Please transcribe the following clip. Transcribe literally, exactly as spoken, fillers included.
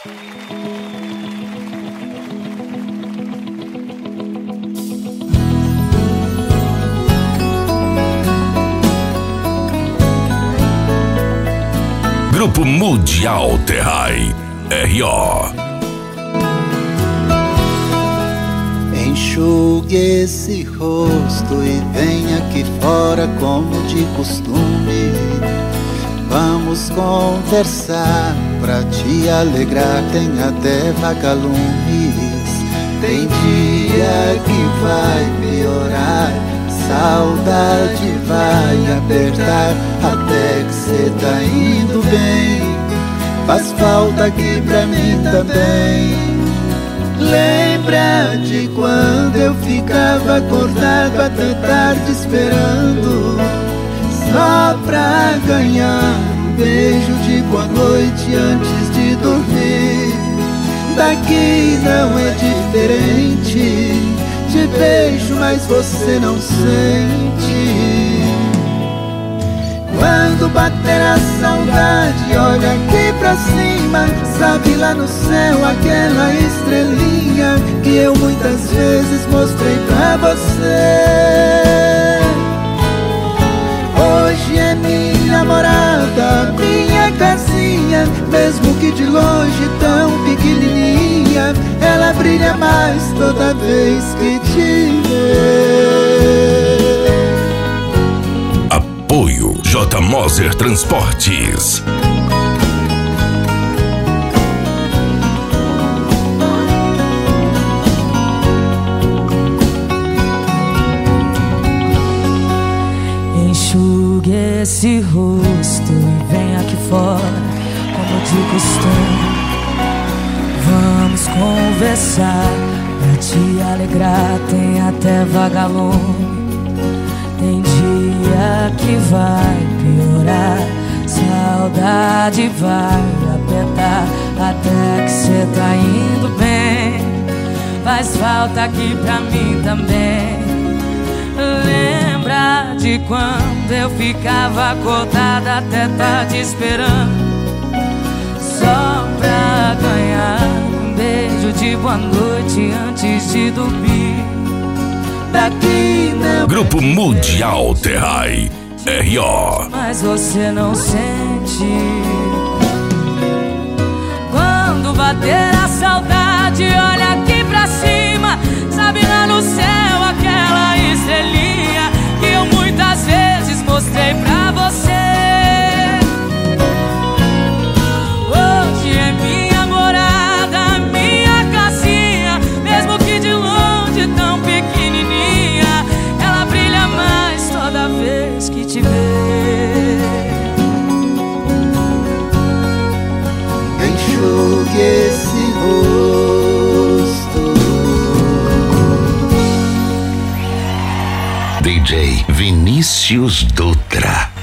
Grupo Mundial Terrai, R O. Enxugue esse rosto e venha aqui fora como de costume. Vamos conversar pra te alegrar, tem até vagalumes. Tem dia que vai piorar, saudade vai apertar, até que cê tá indo bem. Faz falta aqui pra mim também. Lembra de quando eu ficava acordado até tarde esperando, só pra ganhar um beijo de boa noite antes de dormir. Daqui não é diferente, te beijo mas você não sente. Quando bater a saudade, olha aqui pra cima, sabe lá no céu aquela estrelinha que eu muitas vezes mostrei pra você. Hoje é minha morada, minha casinha, mesmo que de longe tão pequenininha, ela brilha mais toda vez que te vê. Apoio J. Moser Transportes. Enxugue esse rosto e vem aqui fora, como de costume. Vamos conversar pra te alegrar, tem até vagalume. Tem dia que vai piorar, saudade vai apertar, até que cê tá indo bem. Faz falta aqui pra mim também. Lembra de quando eu ficava acordada até tarde esperando, só pra ganhar um beijo de boa noite antes de dormir. Daqui não Grupo Mundial Terrai, R O. Mas você não sente. Quando bater a saudade, olha aqui pra cima, sabe lá no céu aquela estrelinha que eu muitas vezes mostrei pra você. Hoje é minha morada, minha casinha, mesmo que de longe tão pequenininha, ela brilha mais toda vez que te vê. Enxugue esse rosto. D J Vinícius Dutra.